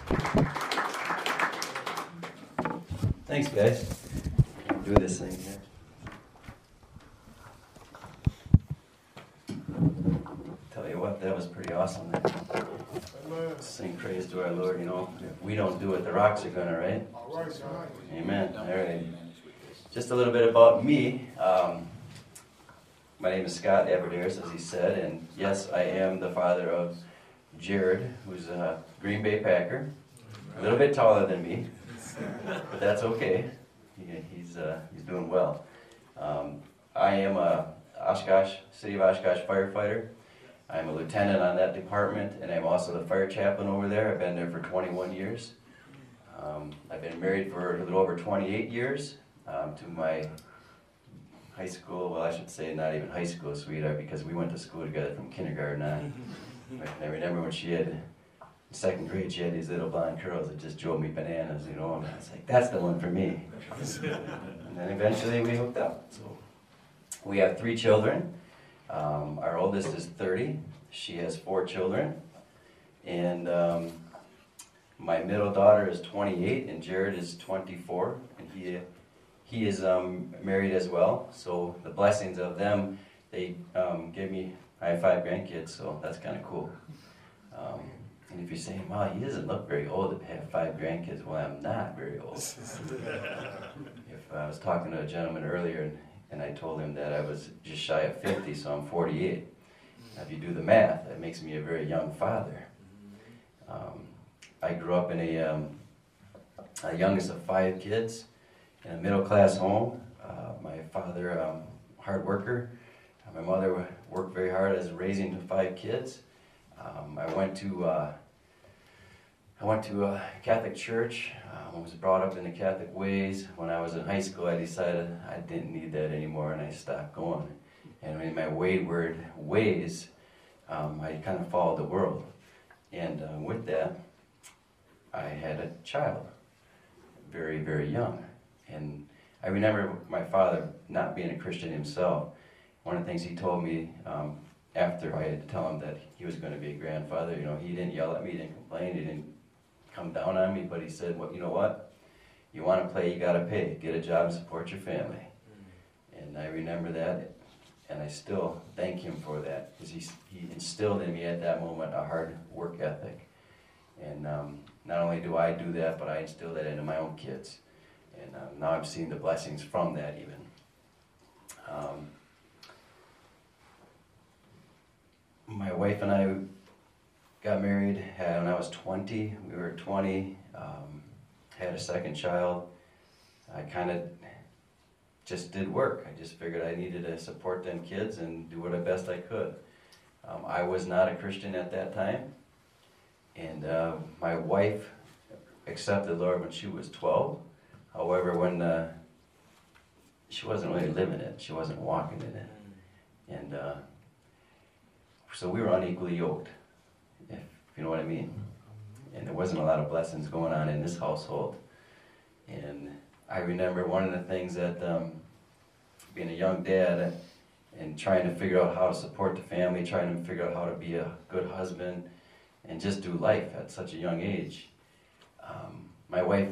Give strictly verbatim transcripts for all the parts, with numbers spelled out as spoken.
Thanks, guys. Do this thing here. Tell you what, that was pretty awesome. Sing praise to our Lord. You know, if we don't do it, the rocks are gonna, right? All right, son. Amen. All right. Just a little bit about me. Um, my name is Scott Aberdares, as he said, and yes, I am the father of Jared, who's a Green Bay Packer. A little bit taller than me, but that's okay. He, he's uh, he's doing well. Um, I am a Oshkosh, City of Oshkosh firefighter. I'm a lieutenant on that department, and I'm also the fire chaplain over there. I've been there for twenty-one years. Um, I've been married for a little over twenty-eight years um, to my high school, well I should say not even high school sweetheart, because we went to school together from kindergarten on. I remember when she had, in second grade, she had these little blonde curls that just drove me bananas, you know, and I was like, that's the one for me. And then eventually we hooked up. So we have three children. Um, our oldest is thirty. She has four children. And um, my middle daughter is twenty-eight, and Jared is twenty-four. And he he is um, married as well. So the blessings of them, they um, gave me, I have five grandkids, so that's kind of cool. Um, and if you're saying, wow, he doesn't look very old to have five grandkids, well, I'm not very old. If I was talking to a gentleman earlier, and And I told him that I was just shy of fifty, so I'm forty-eight. Now, if you do the math, that makes me a very young father. Um, I grew up in a, um, a youngest of five kids in a middle-class home. Uh, my father, um, hard worker. My mother worked very hard as raising the five kids. Um, I went to uh, I went to a Catholic church. I was brought up in the Catholic ways. When I was in high school, I decided I didn't need that anymore, and I stopped going. And in my wayward ways, um, I kind of followed the world. And uh, with that, I had a child, very, very young. And I remember my father not being a Christian himself. One of the things he told me um, after I had to tell him that he was going to be a grandfather, you know, he didn't yell at me, he didn't complain, he didn't come down on me, but he said, well, you know what? You want to play, you got to pay. Get a job and support your family. Mm-hmm. And I remember that, and I still thank him for that, because he, he instilled in me at that moment a hard work ethic. And um, not only do I do that, but I instill that into my own kids. And um, now I'm seeing the blessings from that even. Um, my wife and I got married when I was twenty. We were twenty, um, had a second child. I kind of just did work. I just figured I needed to support them kids and do what the best I could. Um, I was not a Christian at that time, and uh, my wife accepted the Lord when she was twelve. However, when uh, she wasn't really living it, she wasn't walking in it, and uh, so we were unequally yoked, if you know what I mean. And there wasn't a lot of blessings going on in this household. And I remember one of the things that, um, being a young dad and trying to figure out how to support the family, trying to figure out how to be a good husband, and just do life at such a young age. Um, my wife,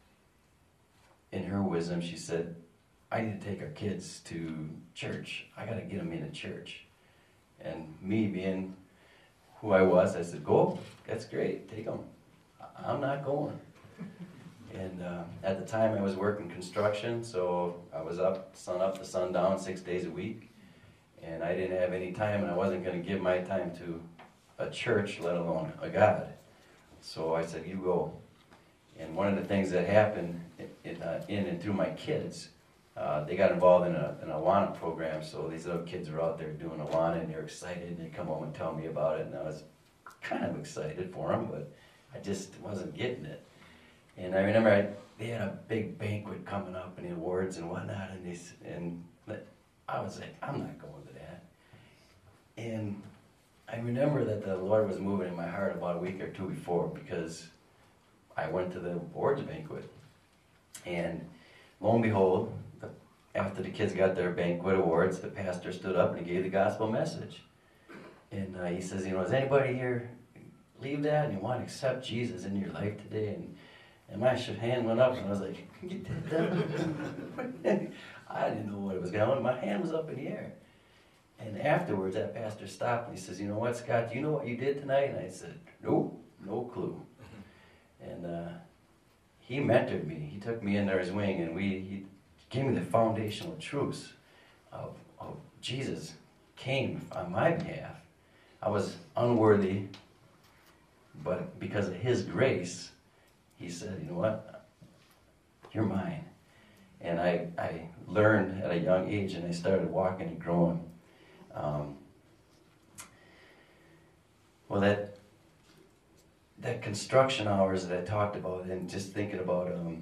in her wisdom, she said, I need to take our kids to church. I got to get them into church. And me being who I was, I said, go, that's great, take them. I'm not going. And uh, at the time I was working construction, so I was up, sun up to sundown, six days a week. And I didn't have any time, and I wasn't going to give my time to a church, let alone a God. So I said, you go. And one of the things that happened in, uh, in and through my kids, uh, they got involved in a, an Awana program, so these little kids were out there doing Awana, and they're excited, and they come home and tell me about it, and I was kind of excited for them, but I just wasn't getting it. And I remember I, they had a big banquet coming up, and the awards and whatnot, and, they, and I was like, I'm not going to that. And I remember that the Lord was moving in my heart about a week or two before, because I went to the awards banquet. And lo and behold, the, after the kids got their banquet awards, the pastor stood up and he gave the gospel message. And uh, he says, you know, has anybody here believe that and you want to accept Jesus in your life today? And, and my hand went up and I was like, get that done. I didn't know what it was going on. My hand was up in the air. And afterwards, that pastor stopped and he says, you know what, Scott, do you know what you did tonight? And I said, nope, no clue. And uh, he mentored me. He took me under his wing and we he gave me the foundational truths of, of Jesus came on my behalf. I was unworthy, but because of his grace, he said, you know what, you're mine. And I, I learned at a young age and I started walking and growing. Um, well, that that construction hours that I talked about and just thinking about um,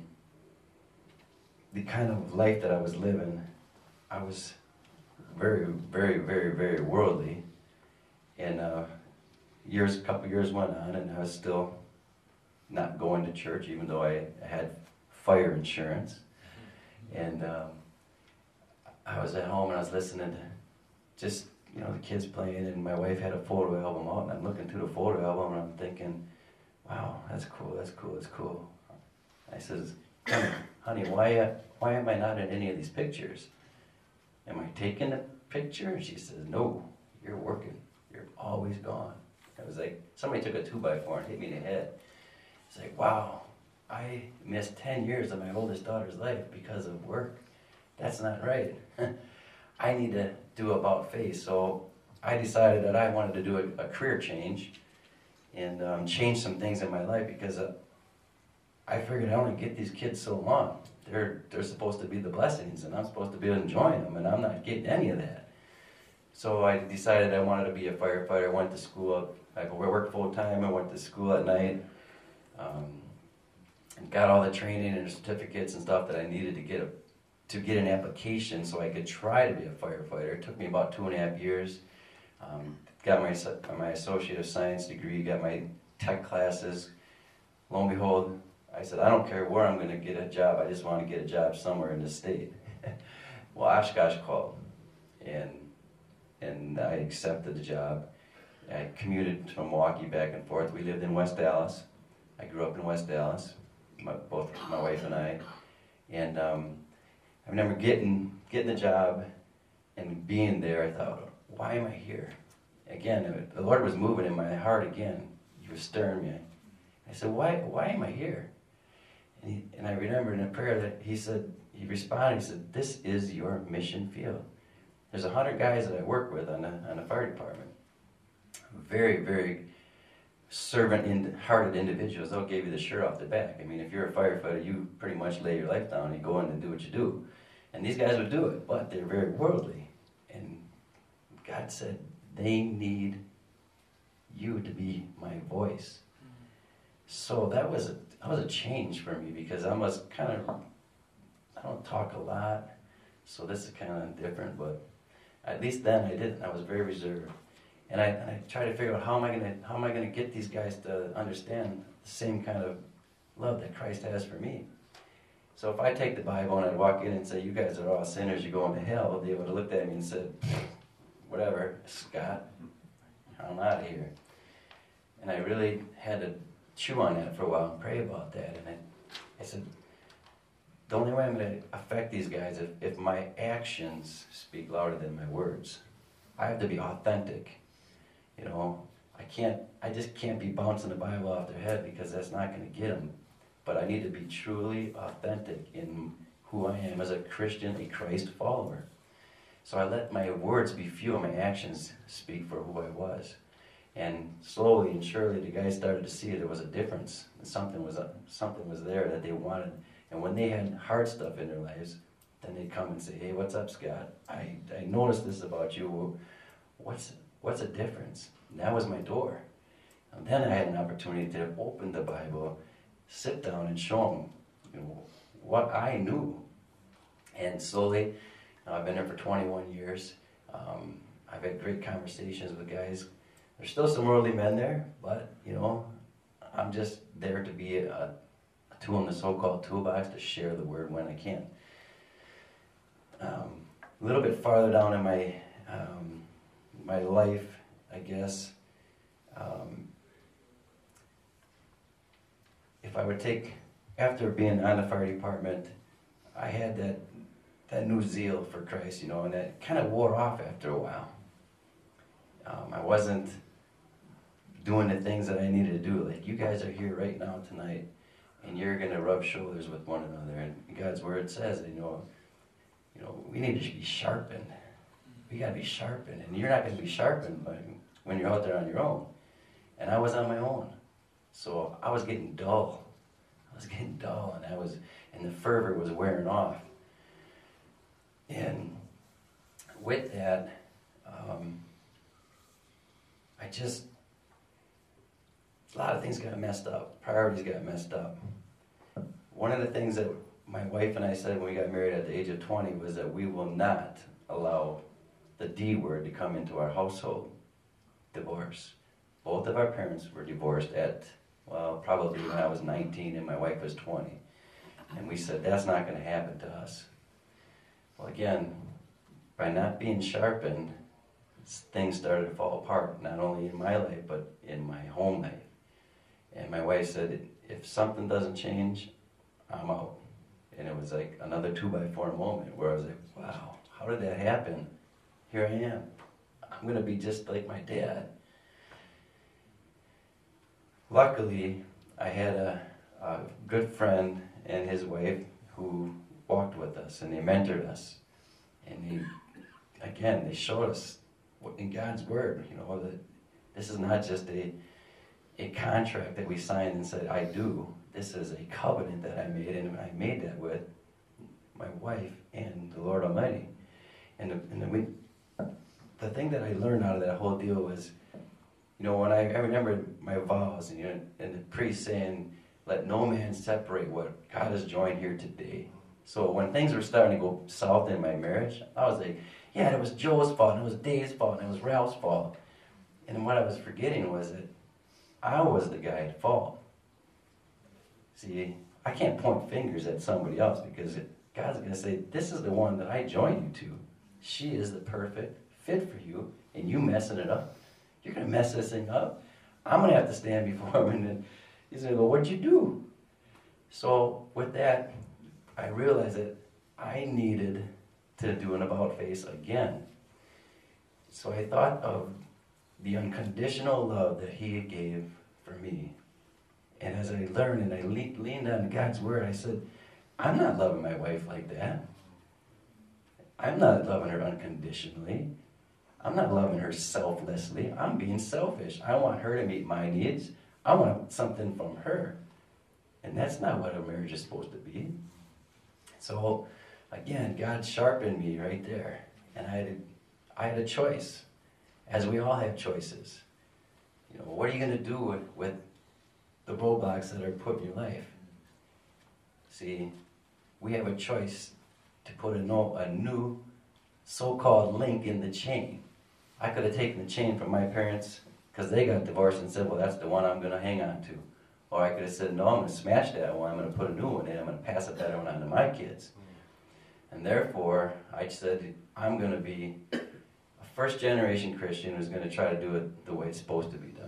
the kind of life that I was living, I was very, very, very, very worldly. And uh, years, a couple years went on and I was still not going to church even though I had fire insurance. And um, I was at home and I was listening to just, you know, the kids playing, and my wife had a photo album out, and I'm looking through the photo album and I'm thinking, wow, that's cool, that's cool, that's cool. I says, honey, honey, why, uh, why am I not in any of these pictures? Am I taking a picture? And she says, no, you're working, you're always gone. It was like, somebody took a two by four and hit me in the head. It's like, wow, I missed ten years of my oldest daughter's life because of work. That's not right. I need to do about face. So I decided that I wanted to do a, a career change and um, change some things in my life because uh, I figured I only get these kids so long. They're, they're supposed to be the blessings and I'm supposed to be enjoying them and I'm not getting any of that. So I decided I wanted to be a firefighter. I went to school. I worked full time. I went to school at night. Um, and got all the training and certificates and stuff that I needed to get a, to get an application so I could try to be a firefighter. It took me about two and a half years. Um, got my my Associate of Science degree, got my tech classes. Lo and behold, I said, I don't care where I'm going to get a job, I just want to get a job somewhere in the state. Well, Oshkosh called, and and I accepted the job. I commuted from Milwaukee back and forth. We lived in West Dallas. I grew up in West Dallas, my, both my wife and I. And um, I remember getting getting the job and being there. I thought, why am I here? Again, the Lord was moving in my heart again. He was stirring me. I said, why why am I here? And, he, and I remember in a prayer that he said, he responded, he said, this is your mission field. There's a hundred guys that I work with on the, on the fire department. Very, very servant-hearted individuals. They'll give you the shirt off the back. I mean, if you're a firefighter, you pretty much lay your life down and you go in and do what you do. And these guys would do it, but they're very worldly. And God said, they need you to be my voice. So that was a, that was a change for me because I was kind of, I don't talk a lot, so this is kind of different, but at least then I didn't. I was very reserved. And I, and I tried to figure out how am I gonna how am I gonna get these guys to understand the same kind of love that Christ has for me. So if I take the Bible and I walk in and say, you guys are all sinners, you're going to hell, they would have looked at me and said, whatever, Scott, I'm out of here. And I really had to chew on that for a while and pray about that. And I, I said, the only way I'm going to affect these guys is if, if my actions speak louder than my words. I have to be authentic. You know, I can't, I just can't be bouncing the Bible off their head because that's not going to get them. But I need to be truly authentic in who I am as a Christian, a Christ follower. So I let my words be few and my actions speak for who I was. And slowly and surely the guys started to see there was a difference. Something was, uh, something was there that they wanted. And when they had hard stuff in their lives, then they'd come and say, hey, what's up, Scott? I, I noticed this about you. What's what's the difference? And that was my door. And then I had an opportunity to open the Bible, sit down and show them, you know, what I knew. And slowly, you know, I've been there for twenty-one years. Um, I've had great conversations with guys. There's still some worldly men there, but, you know, I'm just there to be a, a tool in the so-called toolbox to share the word when I can. Um, a little bit farther down in my um, my life, I guess, um, if I would take, after being on the fire department, I had that that new zeal for Christ, you know, and that kind of wore off after a while. Um, I wasn't doing the things that I needed to do. Like, you guys are here right now tonight, and you're going to rub shoulders with one another. And God's word says, you know, you know, we need to be sharpened. We got to be sharpened, and you're not going to be sharpened by, when you're out there on your own. And I was on my own, so I was getting dull. I was getting dull, and I was, and the fervor was wearing off. And with that, um, I just, a lot of things got messed up. Priorities got messed up. One of the things that my wife and I said when we got married at the age of twenty was that we will not allow the D word to come into our household, divorce. Both of our parents were divorced at, well, probably when I was nineteen and my wife was twenty. And we said, that's not going to happen to us. Well, again, by not being sharpened, things started to fall apart, not only in my life, but in my home life. And my wife said, if something doesn't change, I'm out. And it was like another two by four moment where I was like, wow, how did that happen? Here I am. I'm going to be just like my dad. Luckily, I had a, a good friend and his wife who walked with us, and they mentored us. And they, again, they showed us what, in God's word, you know, that this is not just a, a contract that we signed and said, I do. This is a covenant that I made, and I made that with my wife and the Lord Almighty. And the, and the, we, the thing that I learned out of that whole deal was, you know, when I, I remember my vows, and, you know, and the priest saying, let no man separate what God has joined here today. So when things were starting to go south in my marriage, I was like, yeah, it was Joe's fault, and it was Dave's fault, and it was Ralph's fault. And what I was forgetting was that I was the guy at fault. See, I can't point fingers at somebody else, because it, God's going to say, this is the one that I joined you to. She is the perfect fit for you, and you messing it up. You're going to mess this thing up. I'm going to have to stand before him, and then he's going to go, what'd you do? So with that, I realized that I needed to do an about face again. So I thought of the unconditional love that he gave for me. And as I learned and I le- leaned on God's word, I said, I'm not loving my wife like that. I'm not loving her unconditionally. I'm not loving her selflessly. I'm being selfish. I want her to meet my needs. I want something from her. And that's not what a marriage is supposed to be. So, again, God sharpened me right there. And I had a, I had a choice, as we all have choices. You know, what are you going to do with, with the roadblocks that are put in your life? See, we have a choice to put a, no, a new so-called link in the chain. I could have taken the chain from my parents because they got divorced and said, well, that's the one I'm going to hang on to. Or I could have said, no, I'm going to smash that one. I'm going to put a new one in. I'm going to pass a better one on to my kids. And therefore, I said, I'm going to be a first-generation Christian who's going to try to do it the way it's supposed to be done.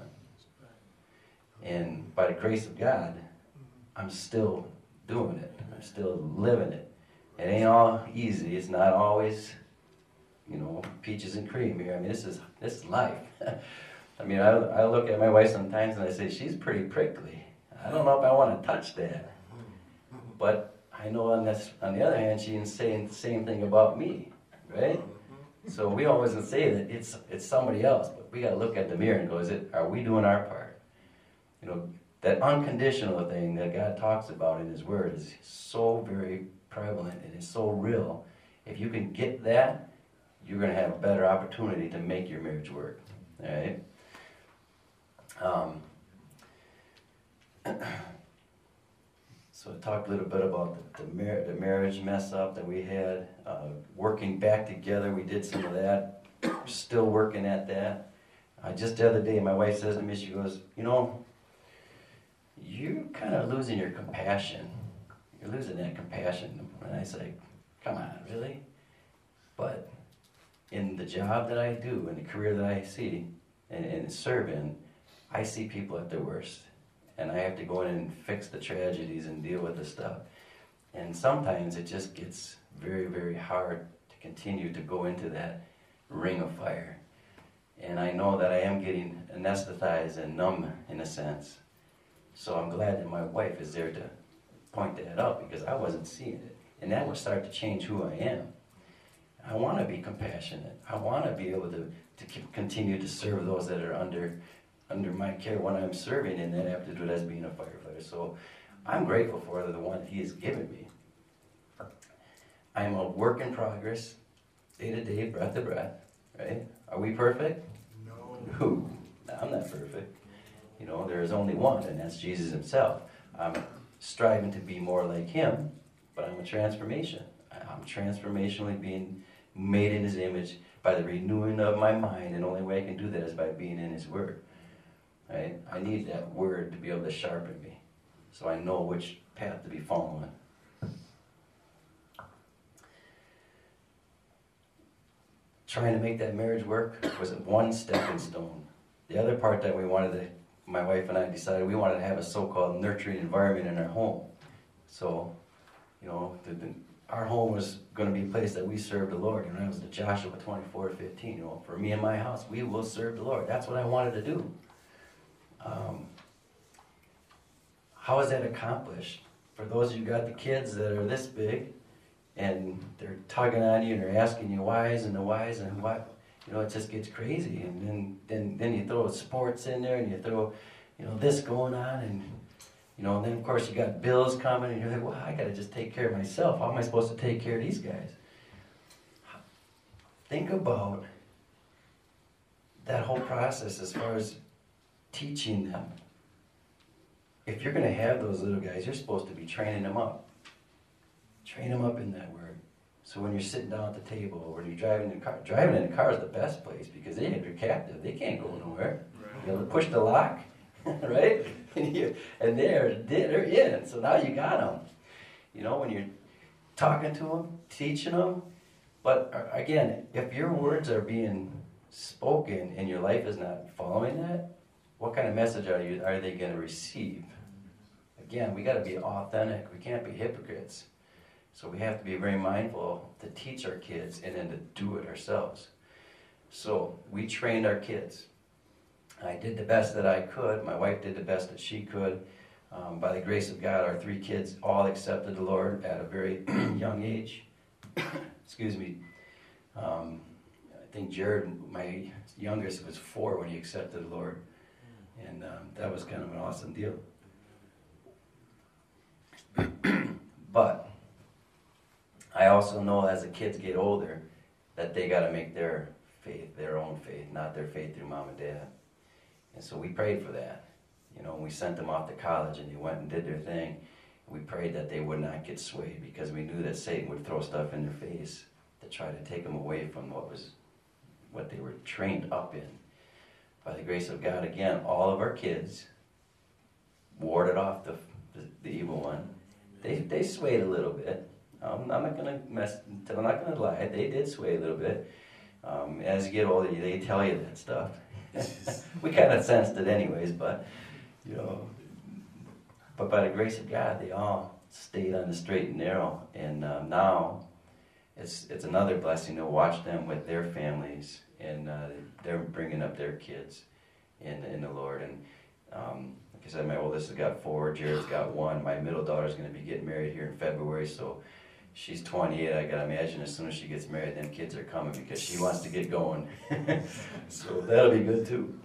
And by the grace of God, I'm still doing it. I'm still living it. It ain't all easy. It's not always, you know, peaches and cream here. I mean, this is this is life. I mean, I, I look at my wife sometimes and I say, she's pretty prickly. I don't know if I want to touch that. But I know on this, on the other hand, she didn't say the same thing about me, right? So we always say that it's it's somebody else, but we got to look at the mirror and go, is it, are we doing our part? You know, that unconditional thing that God talks about in his word is so very prevalent and it's so real. If you can get that, you're going to have a better opportunity to make your marriage work. All right? Um, so I talked a little bit about the, the, mar- the marriage mess up that we had, uh, working back together. We did some of that. We're still working at that. Uh, just the other day, my wife says to me, she goes, you know, you're kind of losing your compassion. You're losing that compassion. And I say, come on, really? But in the job that I do, in the career that I see and, and serve in, I see people at their worst. and I have to go in and fix the tragedies and deal with the stuff. And sometimes it just gets very, very hard to continue to go into that ring of fire. And I know that I am getting anesthetized and numb in a sense. So I'm glad that my wife is there to point that out, because I wasn't seeing it. And that would start to change who I am. I want to be compassionate. I want to be able to, to continue to serve those that are under under my care when I'm serving in that aptitude as being a firefighter. So I'm grateful for the one He has given me. I'm a work in progress, day to day, breath to breath, right? Are we perfect? No. No, I'm not perfect. You know, there is only one, and that's Jesus Himself. I'm striving to be more like Him, but I'm a transformation. I'm transformationally being made in His image by the renewing of my mind, and the only way I can do that is by being in His Word. Right? I need that Word to be able to sharpen me, so I know which path to be following. Trying to make that marriage work was one stepping stone. The other part that we wanted to, my wife and I decided we wanted to have a so-called nurturing environment in our home. So, you know, the, the, our home was going to be a place that we served the Lord. And that was the Joshua twenty-four fifteen. You know, for me and my house, we will serve the Lord. That's what I wanted to do. Um, how is that accomplished? For those of you who got the kids that are this big, and they're tugging on you and they're asking you whys and the whys and what, you know, it just gets crazy. And then, then, then you throw sports in there and you throw, you know, this going on, and, you know, and then of course you got bills coming and you're like, well, I got to just take care of myself. How am I supposed to take care of these guys? Think about that whole process as far as teaching them. If you're going to have those little guys, you're supposed to be training them up. Train them up in that Word. So when you're sitting down at the table, or when you're driving in the car, driving in the car is the best place, because they, they're captive. They can't go nowhere. Right. You know, push the lock, right? And, you, and they're, they're in. So now you got them. You know, when you're talking to them, teaching them. But again, if your words are being spoken and your life is not following that, what kind of message are you are they going to receive? Again, we got to be authentic. We can't be hypocrites. So we have to be very mindful to teach our kids and then to do it ourselves. So we trained our kids. I did the best that I could. My wife did the best that she could. Um, by the grace of God, our three kids all accepted the Lord at a very young age. Excuse me. Um, I think Jared, my youngest, was four when he accepted the Lord. And um, that was kind of an awesome deal. But I also know as the kids get older that they got to make their faith their own faith, not their faith through mom and dad. And so we prayed for that. You know, we sent them off to college and they went and did their thing. We prayed that they would not get swayed, because we knew that Satan would throw stuff in their face to try to take them away from what was what they were trained up in. By the grace of God, again, all of our kids warded off the the, the evil one. They they swayed a little bit. Um, I'm not gonna mess. I'm not gonna lie. They did sway a little bit. Um, as you get older, they tell you that stuff. We kind of sensed it, anyways. But you know, but by the grace of God, they all stayed on the straight and narrow. And um, now, it's it's another blessing to watch them with their families, and uh, they're bringing up their kids in in the Lord. And um, like I said, my oldest has got four. Jared's got one. My middle daughter's going to be getting married here in February, so. She's twenty-eight. I gotta imagine as soon as she gets married, them kids are coming, because she wants to get going. So that'll be good too.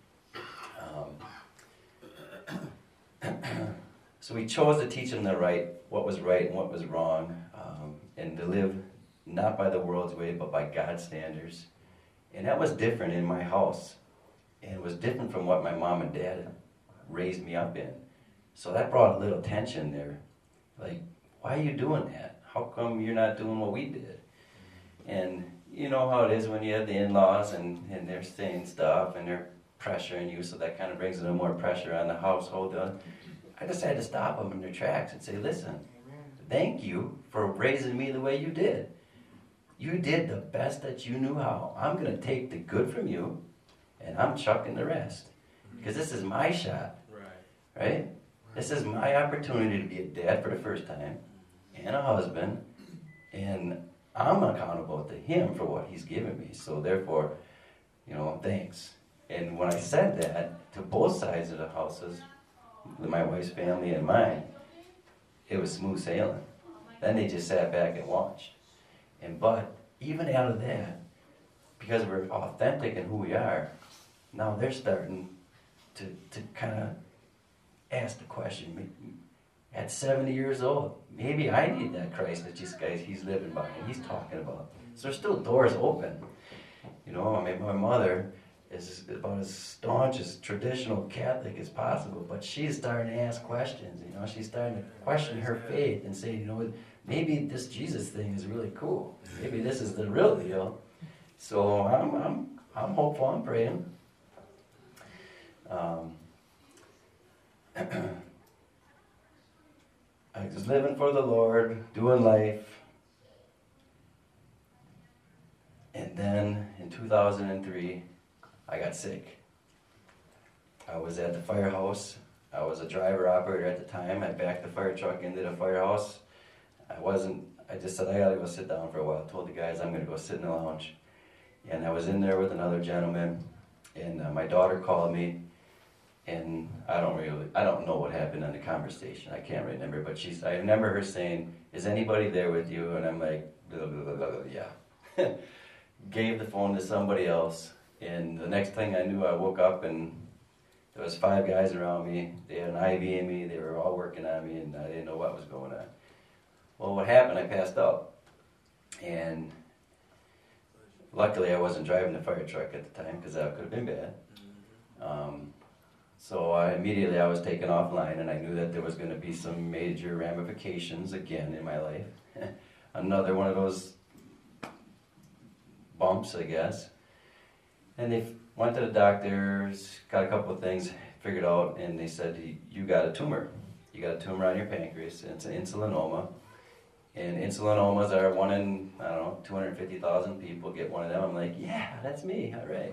Um, so we chose to teach them the right, what was right and what was wrong, um, and to live not by the world's way, but by God's standards. And that was different in my house, and it was different from what my mom and dad had raised me up in. So that brought a little tension there. Like, why are you doing that? How come you're not doing what we did? And you know how it is when you have the in-laws and, and they're saying stuff and they're pressuring you, so that kind of brings a little more pressure on the household. Uh, I decided to stop them in their tracks and say, listen, thank you for raising me the way you did. You did the best that you knew how. I'm going to take the good from you, and I'm chucking the rest. Because this is my shot. Right. right? This is my opportunity to be a dad for the first time, and a husband, and I'm accountable to him for what he's given me. So therefore, you know, thanks. And when I said that to both sides of the houses, my wife's family and mine, it was smooth sailing. Then they just sat back and watched. And but even out of that, because we're authentic in who we are, now they're starting to, to kind of ask the question, at seventy years old, maybe I need that Christ that this guy he's living by and he's talking about. So there's still doors open. You know, I mean, my mother is about as staunch as traditional Catholic as possible, but she's starting to ask questions. You know, she's starting to question her faith and say, you know, maybe this Jesus thing is really cool. Maybe this is the real deal. So I'm, I'm, I'm hopeful. I'm praying. Um, I was living for the Lord, doing life. And then in two thousand three, I got sick. I was at the firehouse. I was a driver operator at the time. I backed the fire truck into the firehouse. I wasn't, I just said, I gotta go sit down for a while. I told the guys I'm gonna go sit in the lounge. And I was in there with another gentleman, and uh, my daughter called me, and I don't really, I don't know what happened in the conversation. I can't remember, but she's, I remember her saying, is anybody there with you? And I'm like, blah, blah, blah, blah, blah, yeah. Gave the phone to somebody else, and the next thing I knew, I woke up and there was five guys around me. They had an I V in me. They were all working on me, and I didn't know what was going on. Well, what happened? I passed out, and luckily I wasn't driving the fire truck at the time because that could have been bad. Um, so I, immediately I was taken offline, and I knew that there was going to be some major ramifications again in my life. Another one of those bumps, I guess. And they went to the doctors, got a couple of things figured out, and they said, you got a tumor. You got a tumor on your pancreas. It's an insulinoma. And insulinomas are one in, I don't know, two hundred fifty thousand people get one of them. I'm like, yeah, that's me, all right.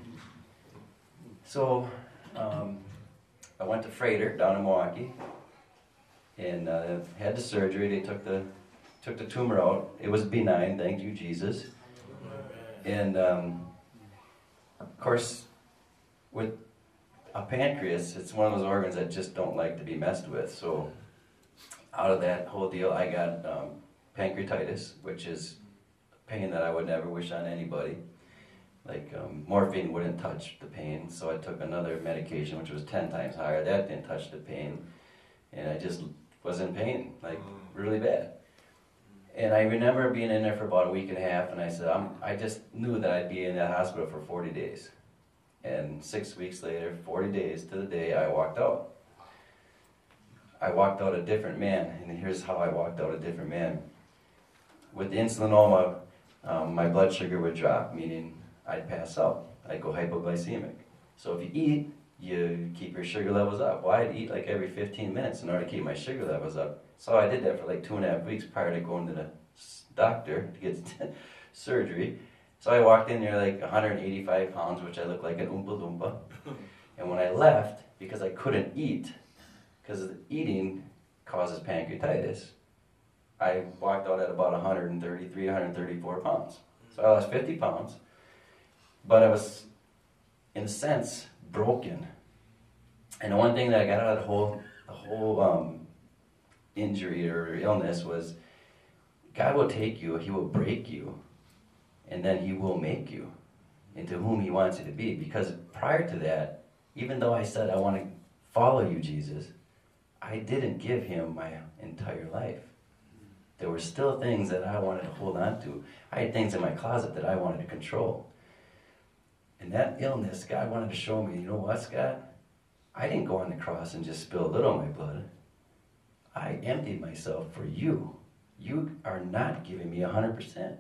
So um, I went to Frater down in Milwaukee, and uh, had the surgery. They took the, took the tumor out. It was benign, thank you, Jesus. And um, of course, with a pancreas, it's one of those organs that just don't like to be messed with. So out of that whole deal, I got um, pancreatitis, which is pain that I would never wish on anybody. Like um, morphine wouldn't touch the pain, so I took another medication, which was ten times higher. That didn't touch the pain, and I just was in pain, like really bad. And I remember being in there for about a week and a half, and I said, I'm, I just knew that I'd be in that hospital for forty days. And six weeks later, forty days to the day, I walked out. I walked out a different man, and here's how I walked out a different man. With the insulinoma, um, my blood sugar would drop, meaning I'd pass out. I'd go hypoglycemic. So if you eat, you keep your sugar levels up. Well, I'd eat like every fifteen minutes in order to keep my sugar levels up. So I did that for like two and a half weeks prior to going to the doctor to get surgery. So I walked in there like one hundred eighty-five pounds, which I looked like an Oompa Loompa. And when I left, because I couldn't eat, because eating causes pancreatitis, I walked out at about one hundred thirty-three, one hundred thirty-four pounds. So I lost fifty pounds, but I was, in a sense, broken. And the one thing that I got out of the whole, the whole um, injury or illness was, God will take you, He will break you, and then He will make you into whom He wants you to be. Because prior to that, even though I said I want to follow you, Jesus, I didn't give Him my entire life. There were still things that I wanted to hold on to. I had things in my closet that I wanted to control. And that illness, God wanted to show me, you know what, Scott? I didn't go on the cross and just spill a little of my blood. I emptied myself for you. You are not giving me one hundred percent.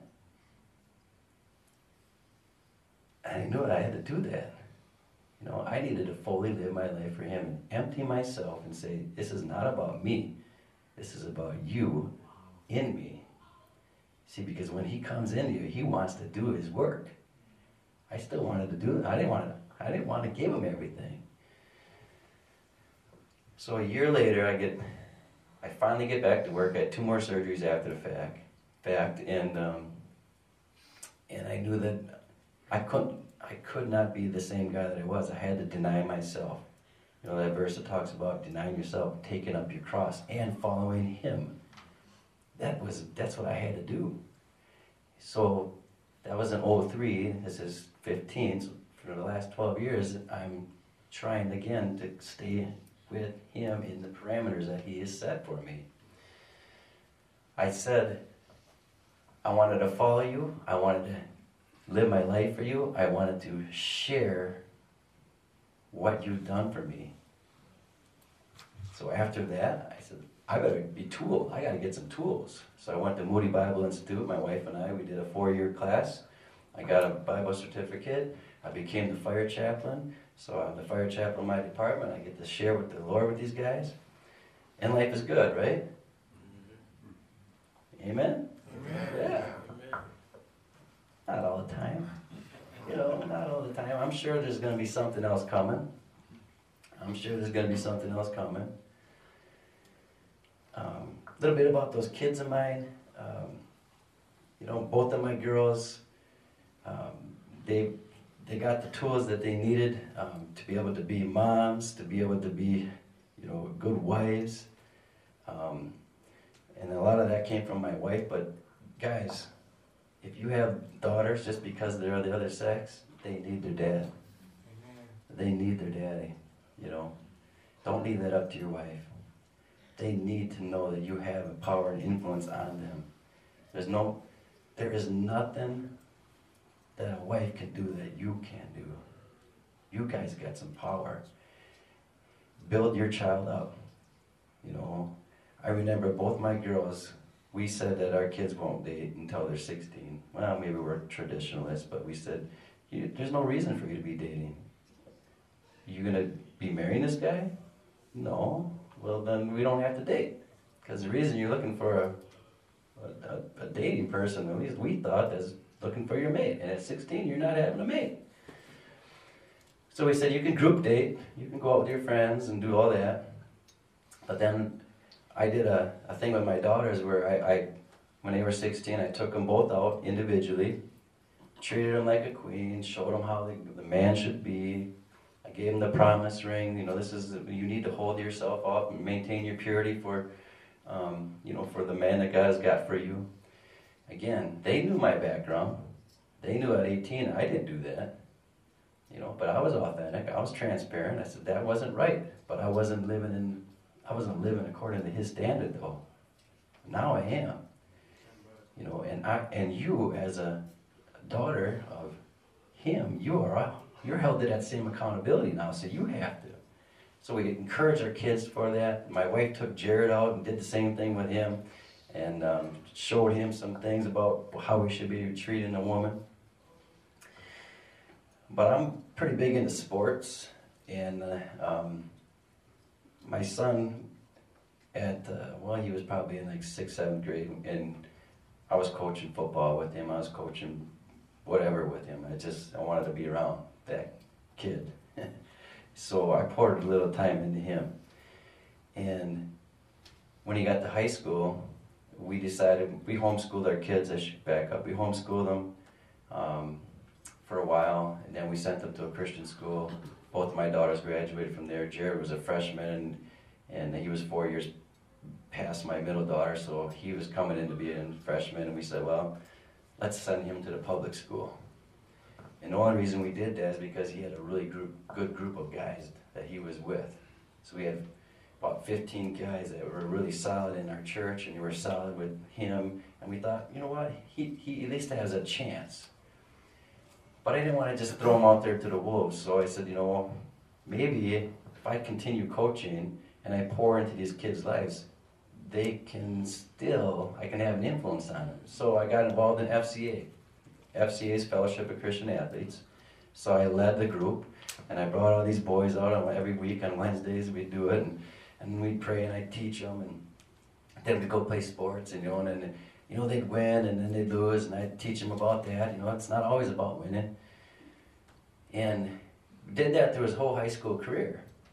And I knew I had to do that. You know, I needed to fully live my life for Him and empty myself and say, this is not about me. This is about you in me. See, because when He comes into you, He wants to do His work. I still wanted to do it. I didn't want to, I didn't want to give Him everything. So a year later, I get, I finally get back to work. I had two more surgeries after the fact, fact, and um, and I knew that I couldn't, I could not be the same guy that I was. I had to deny myself. You know that verse that talks about denying yourself, taking up your cross, and following Him. That was, that's what I had to do. So that was in oh three. This is fifteen. So for the last twelve years, I'm trying again to stay with Him in the parameters that He has set for me. I said, I wanted to follow You. I wanted to live my life for You. I wanted to share what You've done for me. So after that, I said, I better be tooled. I got to get some tools. So I went to Moody Bible Institute, my wife and I. We did a four-year class. I got a Bible certificate. I became the fire chaplain. So I'm the fire chaplain in my department. I get to share with the Lord with these guys. And life is good, right? Amen? Amen. Yeah. Amen. Not all the time. You know, not all the time. I'm sure there's going to be something else coming. I'm sure there's going to be something else coming. Um, a little bit about those kids of mine. Um, you know, both of my girls, um, they they got the tools that they needed um, to be able to be moms, to be able to be, you know, good wives. Um, and a lot of that came from my wife. But guys, if you have daughters just because they're the other sex, they need their dad. Amen. They need their daddy, you know. Don't leave that up to your wife. They need to know that you have a power and influence on them. There's no, there is nothing that a wife can do that you can't do. You guys got some power. Build your child up. You know, I remember both my girls, we said that our kids won't date until they're sixteen. Well, maybe we're traditionalists, but we said, there's no reason for you to be dating. You gonna be marrying this guy? No. Well, then we don't have to date. Because the reason you're looking for a, a, a dating person, at least we thought, is looking for your mate. And at sixteen, you're not having a mate. So we said, you can group date, you can go out with your friends and do all that. But then I did a, a thing with my daughters where I, I, when they were sixteen, I took them both out individually, treated them like a queen, showed them how the, the man should be. I gave them the promise ring. You know, this is, you need to hold yourself up and maintain your purity for, um, you know, for the man that God has got for you. Again, they knew my background. They knew at eighteen I didn't do that. You know, but I was authentic. I was transparent. I said that wasn't right, but I wasn't living in, I wasn't living according to His standard though. Now I am. You know, and I and you as a daughter of Him, you are you're held to that same accountability now. So you have to. So we encourage our kids for that. My wife took Jared out and did the same thing with him, and um, showed him some things about how we should be treating a woman. But I'm pretty big into sports, and uh, um, my son, at uh, well, he was probably in like sixth, seventh grade, and I was coaching football with him. I was coaching whatever with him. I just I wanted to be around that kid, so I poured a little time into him. And when he got to high school, we decided we homeschooled our kids. I should back up. We homeschooled them. Um, for a while, and then we sent them to a Christian school. Both of my daughters graduated from there. Jared was a freshman, and, and he was four years past my middle daughter, so he was coming in to be a freshman, and we said, well, let's send him to the public school. And the only reason we did that is because he had a really group, good group of guys that he was with. So we had about fifteen guys that were really solid in our church, and they were solid with him, and we thought, you know what, he, he at least has a chance. But I didn't want to just throw them out there to the wolves, so I said, you know, maybe if I continue coaching and I pour into these kids' lives, they can still, I can have an influence on them. So I got involved in F C A. F C A is Fellowship of Christian Athletes. So I led the group, and I brought all these boys out on, every week on Wednesdays. We'd do it, and, and we'd pray, and I'd teach them, and then we'd go play sports, and you know, and then, you know, they'd win and then they'd lose, and I'd teach them about that. You know, it's not always about winning. And did that through his whole high school career.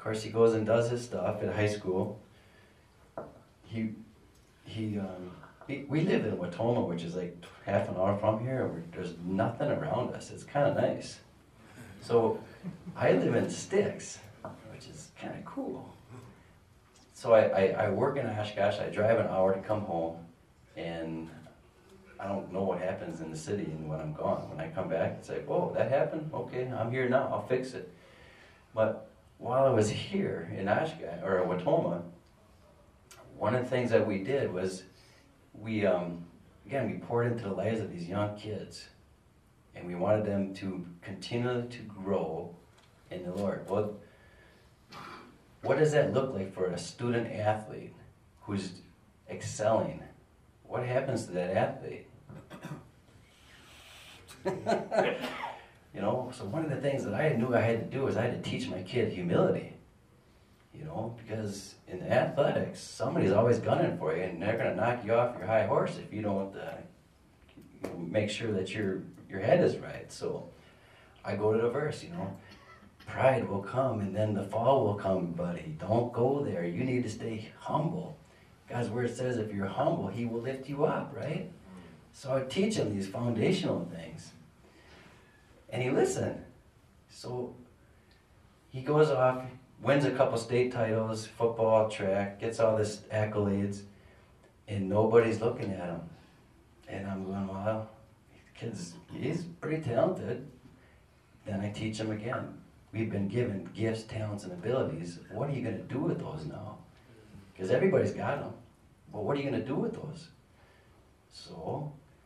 course, he goes and does his stuff at high school. He, he, um, he we live in Wautoma, which is like half an hour from here. Where there's nothing around us. It's kind of nice. So I live in Sticks, which is kind of cool. So I, I, I work in Oshkosh. I drive an hour to come home, and I don't know what happens in the city and when I'm gone. When I come back, it's like, whoa, that happened? Okay, I'm here now. I'll fix it. But while I was here in Oshkosh, or Wautoma, one of the things that we did was we, um, again, we poured into the lives of these young kids, and we wanted them to continue to grow in the Lord. Well, what does that look like for a student athlete who's excelling? What happens to that athlete? You know, so one of the things that I knew I had to do is I had to teach my kid humility. You know, because in athletics, somebody's always gunning for you, and they're going to knock you off your high horse if you don't uh, you know, make sure that your your head is right. So I go to the verse, you know, pride will come and then the fall will come, buddy. Don't go there. You need to stay humble. God's word says if you're humble, he will lift you up, right? So I teach him these foundational things. And he listened. So he goes off, wins a couple state titles, football, track, gets all this accolades, and nobody's looking at him. And I'm going, well, kid's, he's pretty talented. Then I teach him again. We've been given gifts, talents, and abilities. What are you going to do with those now? Because everybody's got them. But what are you going to do with those? So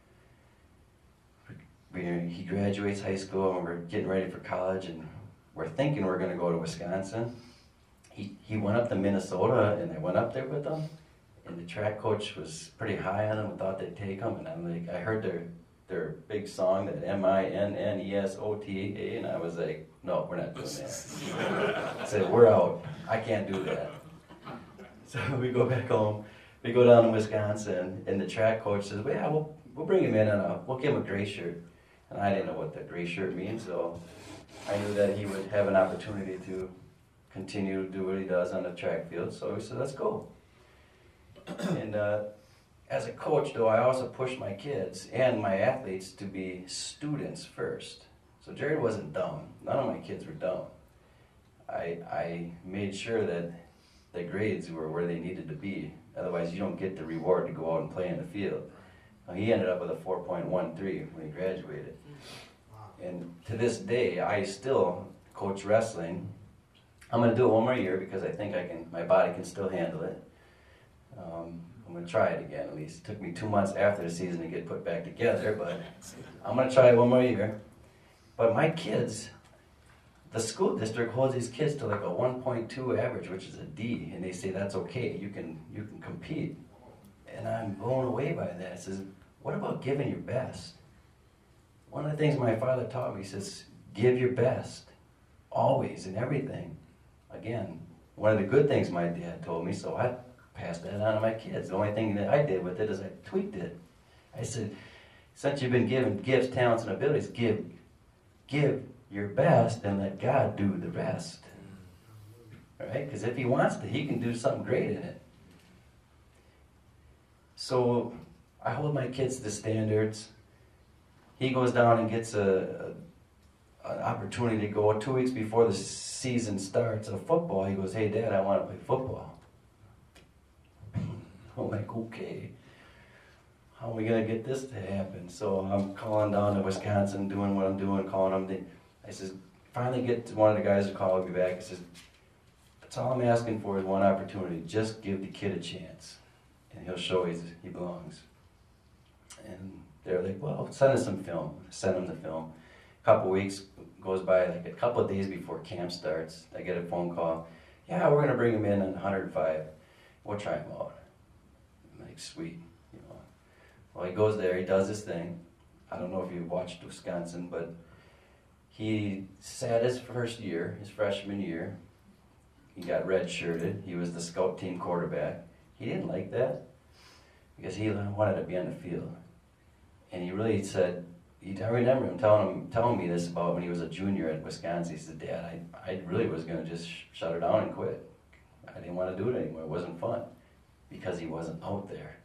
we, he graduates high school, and we're getting ready for college, and we're thinking we're going to go to Wisconsin. He he went up to Minnesota, and I went up there with him, and the track coach was pretty high on him and thought they'd take him. And I'm like, I heard their their big song, that M I N N E S O T A, and I was like, no, we're not doing that. I said, we're out. I can't do that. So we go back home. We go down to Wisconsin, and the track coach says, well, yeah, we'll, we'll bring him in, and a, we'll give him a gray shirt. And I didn't know what the gray shirt means, so I knew that he would have an opportunity to continue to do what he does on the track field. So we said, let's go. And uh, as a coach, though, I also push my kids and my athletes to be students first. So Jared wasn't dumb. None of my kids were dumb. I, I made sure that the grades were where they needed to be. Otherwise, you don't get the reward to go out and play in the field. Now, he ended up with a four point one three when he graduated. And to this day, I still coach wrestling. I'm going to do it one more year because I think I can. My body can still handle it. Um, I'm going to try it again, at least. It took me two months after the season to get put back together, but I'm going to try it one more year. But my kids, the school district holds these kids to like a one point two average, which is a D, and they say that's okay, you can you can compete. And I'm blown away by that. It says, what about giving your best? One of the things my father taught me, he says, give your best, always, in everything. Again, one of the good things my dad told me, so I passed that on to my kids. The only thing that I did with it is I tweaked it. I said, since you've been given gifts, talents, and abilities, give, give your best and let God do the rest. Right? Because if he wants to, he can do something great in it. So I hold my kids to the standards. He goes down and gets a, a an opportunity to go two weeks before the season starts of football. He goes, hey, Dad, I want to play football. I'm like, okay. How are we going to get this to happen? So I'm calling down to Wisconsin, doing what I'm doing, calling them. I says, finally get to one of the guys who called me back. He says, that's all I'm asking for is one opportunity. Just give the kid a chance, and he'll show he's, he belongs. And they're like, well, send us some film. Send them the film. A couple weeks goes by, like a couple of days before camp starts, I get a phone call. Yeah, we're going to bring him in on one hundred five. We'll try him out. I'm like, sweet. You know. Well, he goes there, he does his thing. I don't know if you've watched Wisconsin, but he sat his first year, his freshman year. He got red-shirted. He was the scout team quarterback. He didn't like that because he wanted to be on the field. And he really said, he, I remember him telling him telling me this about when he was a junior at Wisconsin. He said, "Dad, I, I really was going to just sh- shut her down and quit. I didn't want to do it anymore. It wasn't fun because he wasn't out there."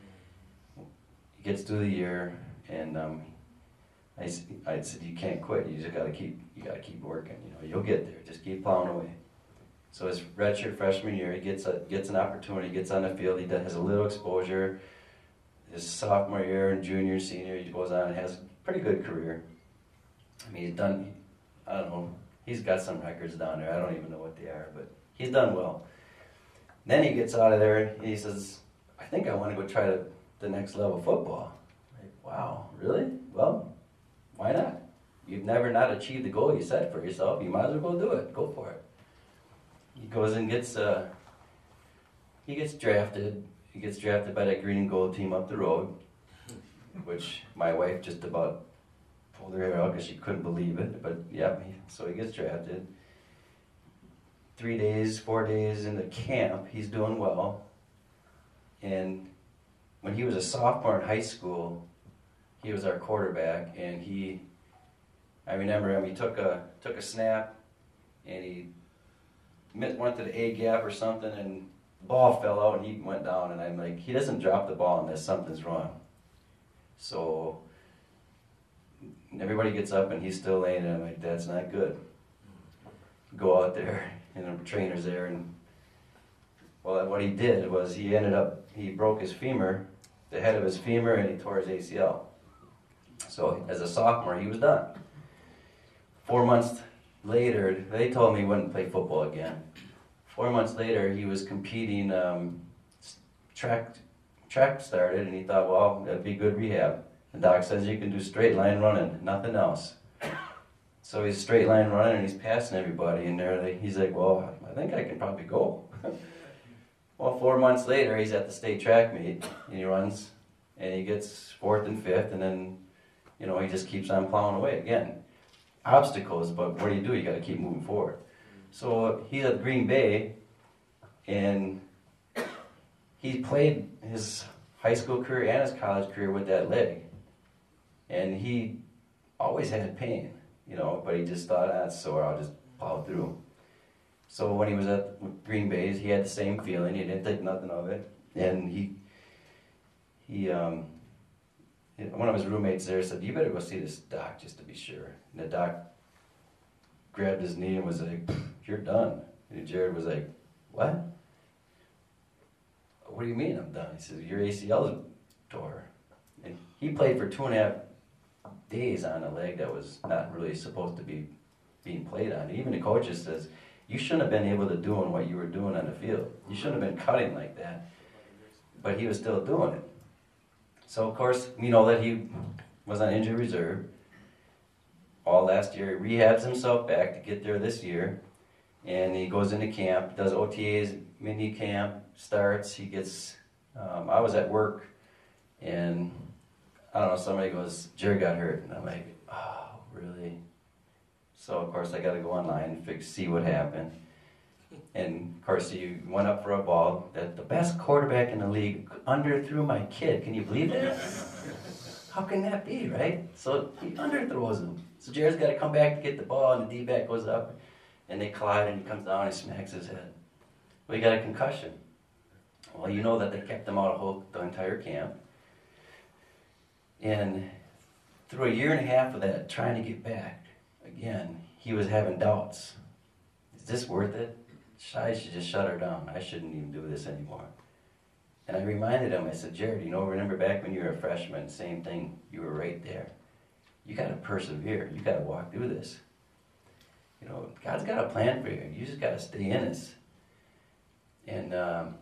He gets through the year, and um, I, I said, "You can't quit. You just got to keep you got to keep working. You know, you'll get there. Just keep plowing away." So his redshirt freshman year, he gets a, gets an opportunity, gets on the field. He does, has a little exposure. His sophomore year and junior, senior, he goes on and has a pretty good career. I mean, he's done, I don't know, he's got some records down there. I don't even know what they are, but he's done well. Then he gets out of there and he says, "I think I want to go try the, the next level of football." Like, wow, really? Well, why not? You've never not achieved the goal you set for yourself. You might as well go do it. Go for it. He goes and gets, uh, he gets drafted. He gets drafted by that green and gold team up the road, which my wife just about pulled her hair out because she couldn't believe it. But yeah, he, so he gets drafted. Three days, four days into camp, he's doing well. And when he was a sophomore in high school, he was our quarterback, and he, I remember him, he took a took a snap, and he went to the A gap or something, and the ball fell out and he went down, and I'm like, he doesn't drop the ball unless something's wrong. So everybody gets up and he's still laying there. I'm like, that's not good. Go out there, and the trainer's there, and well, what he did was he ended up, he broke his femur, the head of his femur, and he tore his A C L. So as a sophomore, he was done. Four months later, they told me he wouldn't play football again. Four months later, he was competing, um, track track started, and he thought, well, that'd be good rehab. The doc says you can do straight line running, nothing else. So he's straight line running, and he's passing everybody, and they're like, he's like, well, I think I can probably go. Well, four months later, he's at the state track meet, and he runs, and he gets fourth and fifth, and then, you know, he just keeps on plowing away again. Obstacles, but what do you do? You got to keep moving forward. So he's at Green Bay, and he played his high school career and his college career with that leg, and he always had pain, you know, but he just thought, ah, it's sore, I'll just plow through. So when he was at Green Bay, he had the same feeling. He didn't think nothing of it, and he he um, one of his roommates there said, "You better go see this doc just to be sure." And the doc grabbed his knee and was like, "You're done." And Jared was like, "What? What do you mean I'm done?" He says, "Your A C L is tore." And he played for two and a half days on a leg that was not really supposed to be being played on. Even the coaches says, you shouldn't have been able to do what you were doing on the field. You shouldn't have been cutting like that. But he was still doing it. So, of course, we know that he was on injury reserve all last year. He rehabs himself back to get there this year. And he goes into camp, does O T As, mini camp, starts. He gets, um, I was at work, and I don't know, somebody goes, "Jerry got hurt." And I'm like, oh, really? So, of course, I got to go online and fix, see what happened. And, of course, he went up for a ball that the best quarterback in the league underthrew my kid. Can you believe that? How can that be, right? So he underthrows him. So Jared's got to come back to get the ball, and the D-back goes up, and they collide, and he comes down and smacks his head. Well, he got a concussion. Well, you know that they kept him out of whole, the entire camp. And through a year and a half of that, trying to get back, again, he was having doubts. Is this worth it? I should just shut her down. I shouldn't even do this anymore. And I reminded him, I said, "Jared, you know, remember back when you were a freshman, same thing, you were right there. You got to persevere. You got to walk through this. You know, God's got a plan for you. You just got to stay in this." And, um,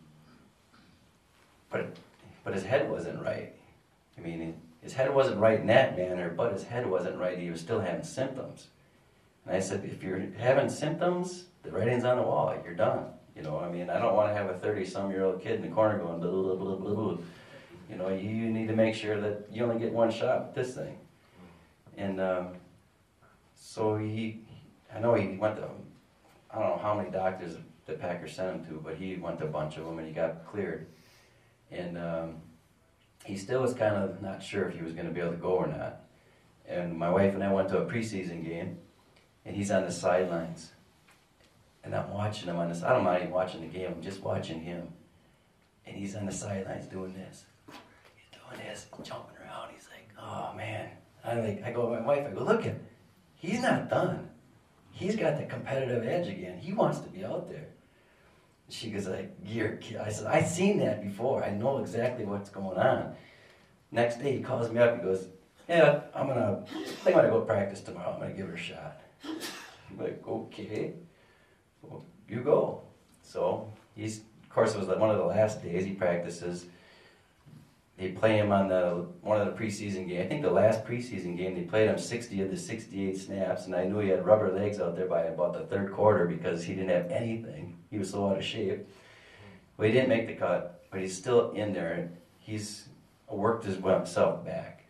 but, but his head wasn't right. I mean, his head wasn't right in that manner, but his head wasn't right. He was still having symptoms. And I said, if you're having symptoms, the writing's on the wall. You're done. You know, I mean, I don't want to have a thirty-some-year-old kid in the corner going, blah, blah, blah, blah, blah. You know, you need to make sure that you only get one shot with this thing. And um, so he, I know he went to, I don't know how many doctors the Packers sent him to, but he went to a bunch of them, and he got cleared. And um, he still was kind of not sure if he was going to be able to go or not. and my wife and I went to a preseason game, and he's on the sidelines. And I'm watching him on this. I don't mind even watching the game. I'm just watching him. And he's on the sidelines doing this. He's doing this, jumping around. He's like, oh, man. I like, I go to my wife, I go, look at him. He's not done. He's got the competitive edge again. He wants to be out there. She goes like, you're kid. I said, I've seen that before. I know exactly what's going on. Next day he calls me up. He goes, yeah, I'm gonna, I think I'm gonna go practice tomorrow. I'm gonna give her a shot. I'm like, okay, well, you go. So he's, of course, it was like one of the last days he practices. They play him on the one of the preseason games. I think the last preseason game they played him sixty of the sixty-eight snaps, and I knew he had rubber legs out there by about the third quarter because he didn't have anything. He was so out of shape. Well, he didn't make the cut, but he's still in there. He's worked himself back.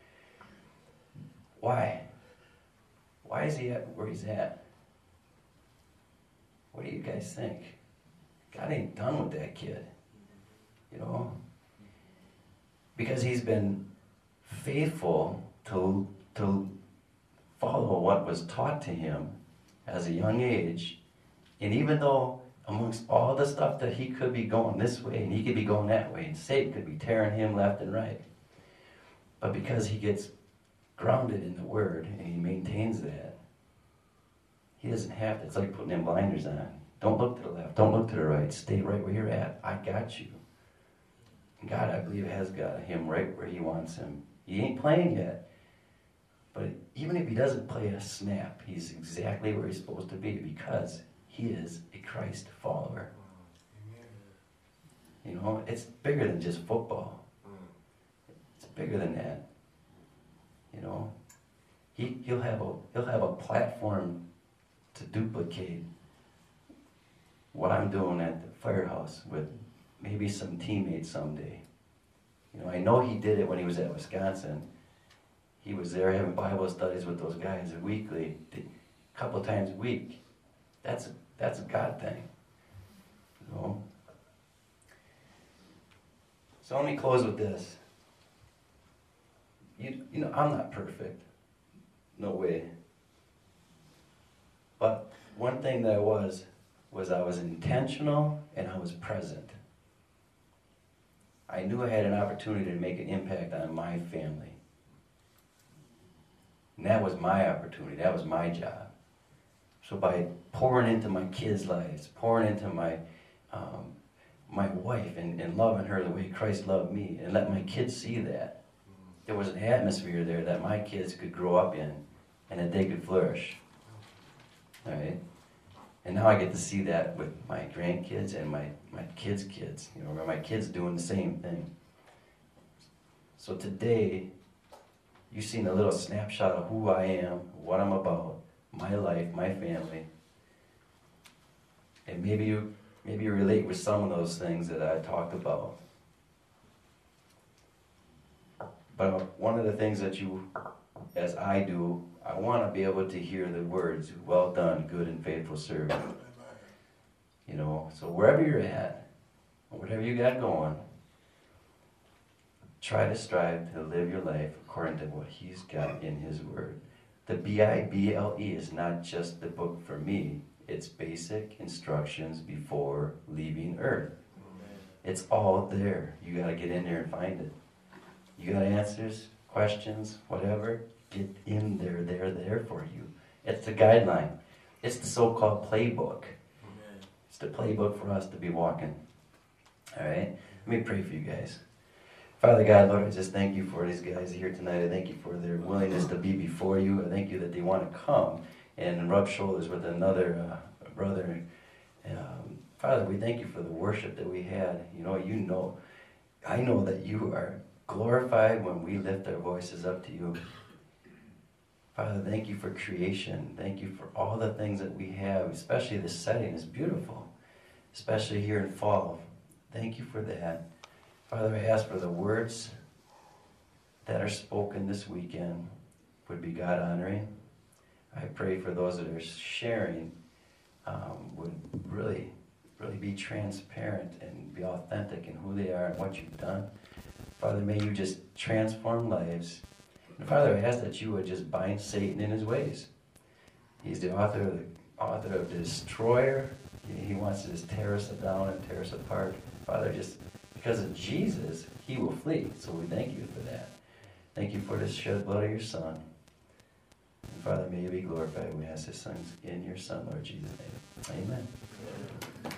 Why? Why is he at where he's at? What do you guys think? God ain't done with that kid, you know? Because he's been faithful to, to follow what was taught to him as a young age. And even though amongst all the stuff that he could be going this way and he could be going that way and Satan could be tearing him left and right, but because he gets grounded in the Word and he maintains that, he doesn't have to. It's like putting them blinders on. Don't look to the left. Don't look to the right. Stay right where you're at. I got you. God, I believe, has got him right where he wants him. He ain't playing yet. But even if he doesn't play a snap, he's exactly where he's supposed to be because he is a Christ follower. You know, it's bigger than just football. It's bigger than that. You know, he, he'll have a he'll have a platform to duplicate what I'm doing at the firehouse with maybe some teammates someday. You know, I know he did it when he was at Wisconsin. He was there having Bible studies with those guys weekly, a couple times a week. That's a, that's a God thing. You know? So let me close with this. You, you know, I'm not perfect. No way. But one thing that I was, was I was intentional and I was present. I knew I had an opportunity to make an impact on my family. And that was my opportunity. That was my job. So by pouring into my kids' lives, pouring into my um, my wife and, and loving her the way Christ loved me, and let my kids see that, there was an atmosphere there that my kids could grow up in and that they could flourish. All right? And now I get to see that with my grandkids and my, my kids' kids. You know, my kids doing the same thing. So today, you've seen a little snapshot of who I am, what I'm about, my life, my family. And maybe you maybe you relate with some of those things that I talked about. But one of the things that you, as I do, I want to be able to hear the words, well done, good and faithful servant. You know, so wherever you're at, whatever you got going, try to strive to live your life according to what he's got in his word. The B I B L E is not just the book for me. It's basic instructions before leaving earth. It's all there. You got to get in there and find it. You got answers, questions, whatever, get in there. They're there for you. It's the guideline. It's the so-called playbook. Amen. It's the playbook for us to be walking. All right? Let me pray for you guys. Father God, Lord, I just thank you for these guys here tonight. I thank you for their willingness to be before you. I thank you that they want to come and rub shoulders with another uh, brother. Um, Father, we thank you for the worship that we had. You know, you know, I know that you are glorified when we lift our voices up to you. Father, thank you for creation. Thank you for all the things that we have, especially this setting is beautiful, especially here in fall. Thank you for that. Father, I ask for the words that are spoken this weekend would be God-honoring. I pray for those that are sharing um, would really, really be transparent and be authentic in who they are and what you've done. Father, may you just transform lives. And Father, I ask that you would just bind Satan in his ways. He's the author of the author of the destroyer. He, he wants to just tear us down and tear us apart. Father, just because of Jesus, he will flee. So we thank you for that. Thank you for the shed blood of your Son. And Father, may you be glorified. We ask this things in your Son, Lord Jesus' name. Amen.